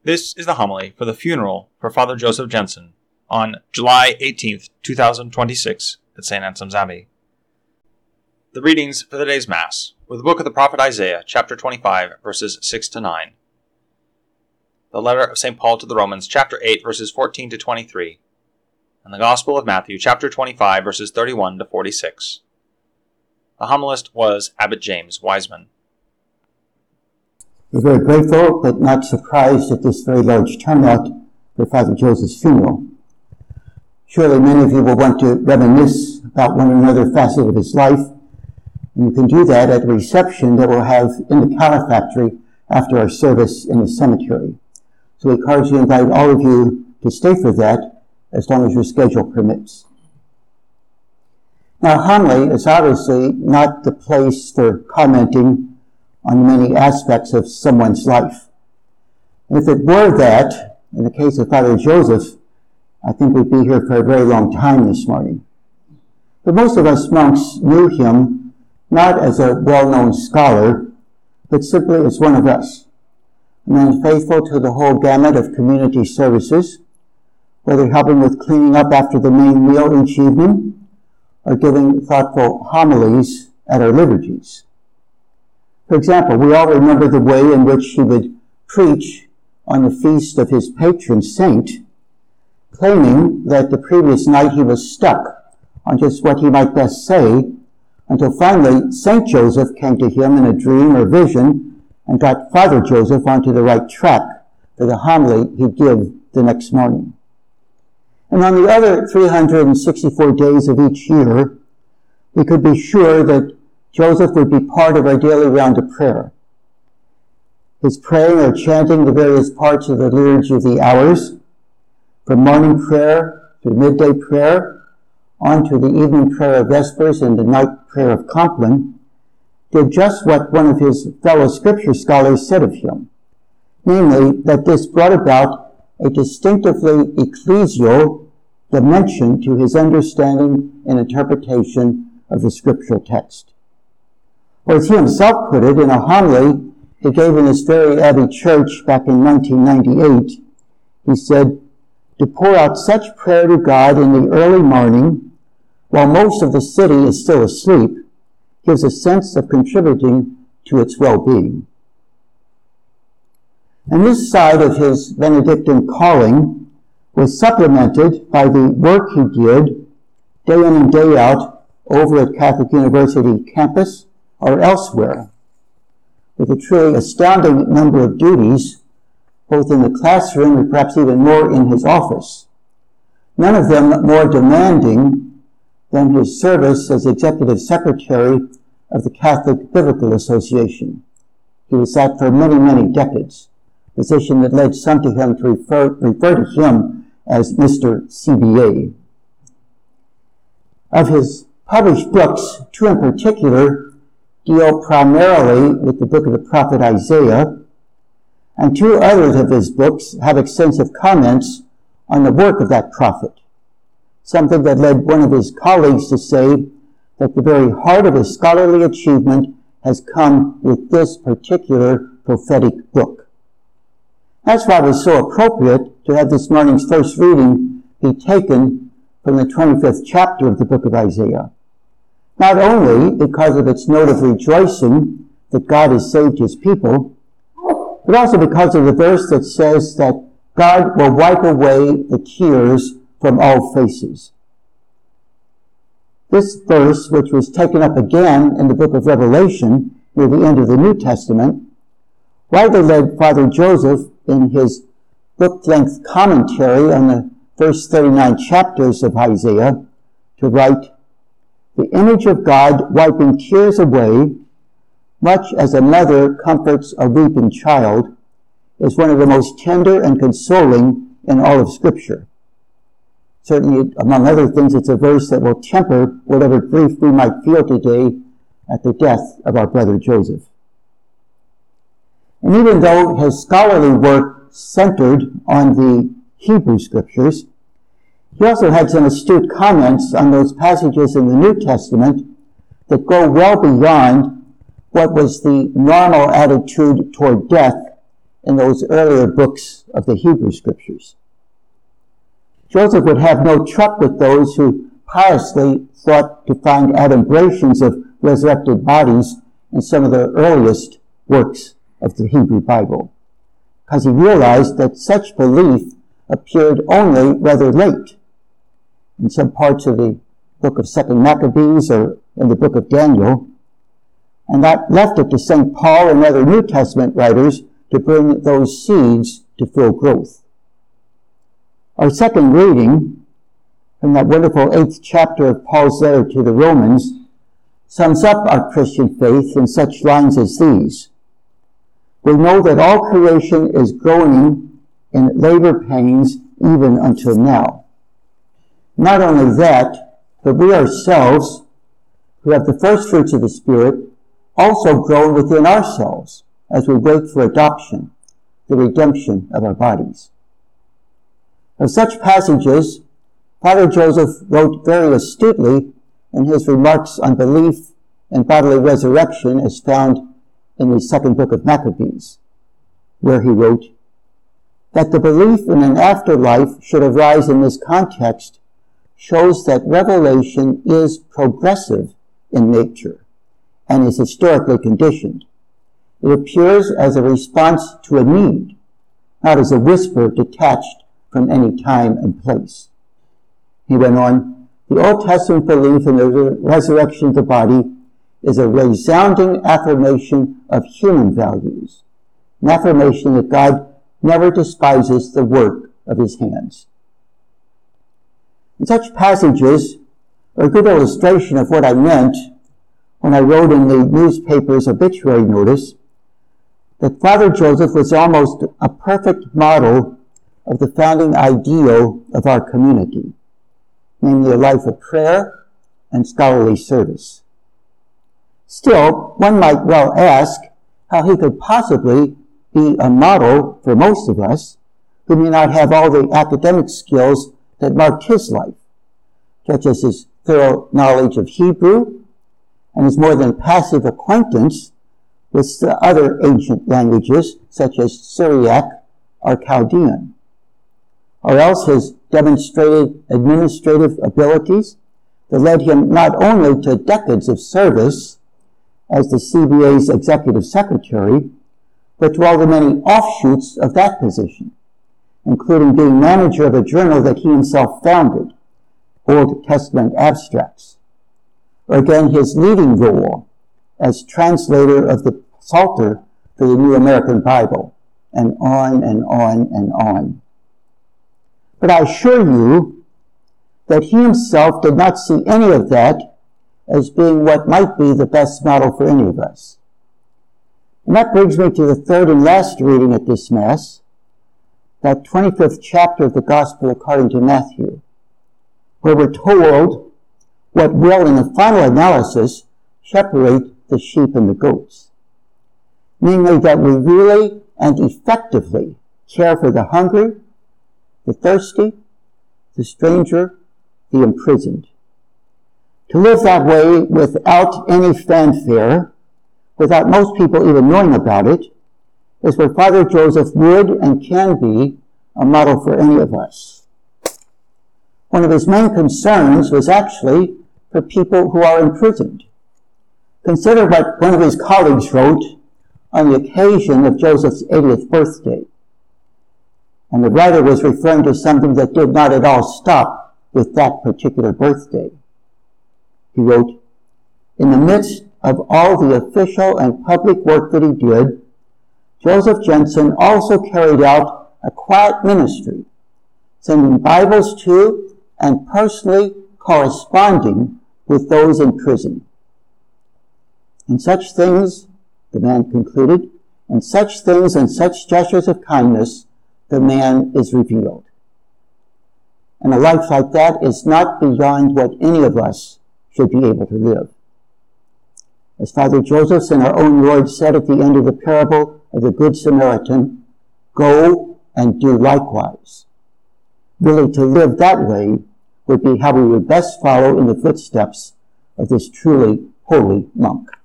This is the homily for the funeral for Father Joseph Jensen on July 18th, 2026 at St. Anselm's Abbey. The readings for the day's Mass were the book of the prophet Isaiah, chapter 25, verses 6 to 9. The letter of St. Paul to the Romans, chapter 8, verses 14 to 23. And the Gospel of Matthew, chapter 25, verses 31 to 46. The homilist was Abbot James Wiseman. We're very grateful, but not surprised at this very large turnout for Father Joseph's funeral. Surely many of you will want to reminisce about one or another facet of his life, and you can do that at the reception that we'll have in the calefactory after our service in the cemetery. So we cordially invite all of you to stay for that as long as your schedule permits. Now, homily is obviously not the place for commenting on many aspects of someone's life. And if it were that, in the case of Father Joseph, I think we'd be here for a very long time this morning. But most of us monks knew him not as a well-known scholar, but simply as one of us, a man faithful to the whole gamut of community services, whether helping with cleaning up after the main meal each evening, or giving thoughtful homilies at our liturgies. For example, we all remember the way in which he would preach on the feast of his patron saint, claiming that the previous night he was stuck on just what he might best say, until finally Saint Joseph came to him in a dream or vision and got Father Joseph onto the right track for the homily he'd give the next morning. And on the other 364 days of each year, we could be sure that Joseph would be part of our daily round of prayer. His praying or chanting the various parts of the Liturgy of the Hours, from morning prayer to midday prayer, on to the evening prayer of Vespers and the night prayer of Compline, did just what one of his fellow scripture scholars said of him, namely that this brought about a distinctively ecclesial dimension to his understanding and interpretation of the scriptural text. Or as he himself put it in a homily he gave in this very Abbey church back in 1998, he said, "To pour out such prayer to God in the early morning, while most of the city is still asleep, gives a sense of contributing to its well-being." And this side of his Benedictine calling was supplemented by the work he did day in and day out over at Catholic University campus or elsewhere, with a truly astounding number of duties, both in the classroom and perhaps even more in his office, none of them more demanding than his service as executive secretary of the Catholic Biblical Association. He was that for many, many decades, a position that led some to him to refer to him as Mr. CBA. Of his published books, two in particular deal primarily with the book of the prophet Isaiah, and two others of his books have extensive comments on the work of that prophet, something that led one of his colleagues to say that the very heart of his scholarly achievement has come with this particular prophetic book. That's why it was so appropriate to have this morning's first reading be taken from the 25th chapter of the book of Isaiah. Not only because of its note of rejoicing that God has saved his people, but also because of the verse that says that God will wipe away the tears from all faces. This verse, which was taken up again in the book of Revelation near the end of the New Testament, rightly led Father Joseph in his book-length commentary on the first 39 chapters of Isaiah to write, "The image of God wiping tears away, much as a mother comforts a weeping child, is one of the most tender and consoling in all of Scripture." Certainly, among other things, it's a verse that will temper whatever grief we might feel today at the death of our brother Joseph. And even though his scholarly work centered on the Hebrew Scriptures, he also had some astute comments on those passages in the New Testament that go well beyond what was the normal attitude toward death in those earlier books of the Hebrew Scriptures. Joseph would have no truck with those who piously thought to find adumbrations of resurrected bodies in some of the earliest works of the Hebrew Bible, because he realized that such belief appeared only rather late in some parts of the book of 2 Maccabees or in the book of Daniel, and that left it to St. Paul and other New Testament writers to bring those seeds to full growth. Our second reading from that wonderful 8th chapter of Paul's letter to the Romans sums up our Christian faith in such lines as these. We know that all creation is groaning in labor pains even until now. Not only that, but we ourselves, who have the first fruits of the Spirit, also groan within ourselves as we wait for adoption, the redemption of our bodies. Of such passages, Father Joseph wrote very astutely in his remarks on belief and bodily resurrection as found in the second book of Maccabees, where he wrote, that the belief in an afterlife should arise in this context shows that revelation is progressive in nature and is historically conditioned. It appears as a response to a need, not as a whisper detached from any time and place. He went on, the Old Testament belief in the resurrection of the body is a resounding affirmation of human values, an affirmation that God never despises the work of his hands. And such passages are a good illustration of what I meant when I wrote in the newspaper's obituary notice that Father Joseph was almost a perfect model of the founding ideal of our community, namely a life of prayer and scholarly service. Still, one might well ask how he could possibly be a model for most of us who may not have all the academic skills that marked his life, such as his thorough knowledge of Hebrew and his more than passive acquaintance with the other ancient languages, such as Syriac or Chaldean, or else his demonstrated administrative abilities that led him not only to decades of service as the CBA's executive secretary, but to all the many offshoots of that position, including being manager of a journal that he himself founded, Old Testament Abstracts, or again his leading role as translator of the Psalter for the New American Bible, and on and on and on. But I assure you that he himself did not see any of that as being what might be the best model for any of us. And that brings me to the third and last reading at this Mass, that 25th chapter of the Gospel according to Matthew, where we're told what will, in the final analysis, separate the sheep and the goats. Namely, that we really and effectively care for the hungry, the thirsty, the stranger, the imprisoned. To live that way without any fanfare, without most people even knowing about it, is where Father Joseph would and can be a model for any of us. One of his main concerns was actually for people who are imprisoned. Consider what one of his colleagues wrote on the occasion of Joseph's 80th birthday. And the writer was referring to something that did not at all stop with that particular birthday. He wrote, in the midst of all the official and public work that he did, Joseph Jensen also carried out a quiet ministry, sending Bibles to and personally corresponding with those in prison. In such things, the man concluded, in such things and such gestures of kindness, the man is revealed. And a life like that is not beyond what any of us should be able to live. As Father Joseph and our own Lord said at the end of the parable of the Good Samaritan, go and do likewise. Really, to live that way would be how we would best follow in the footsteps of this truly holy monk.